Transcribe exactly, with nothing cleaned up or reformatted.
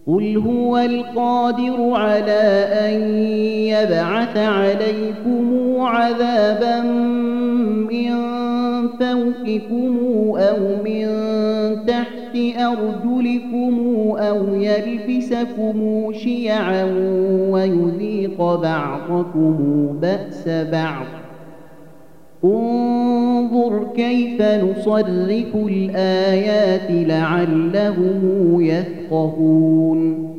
قل هو القادر على أن يبعث عليكم عذابا من فوقكم أو من تحت أرجلكم أو يلبسكم شيعا ويذيق بعضكم بأس بعض. انظر كيف نصرف الآيات لعلهم يفقهون.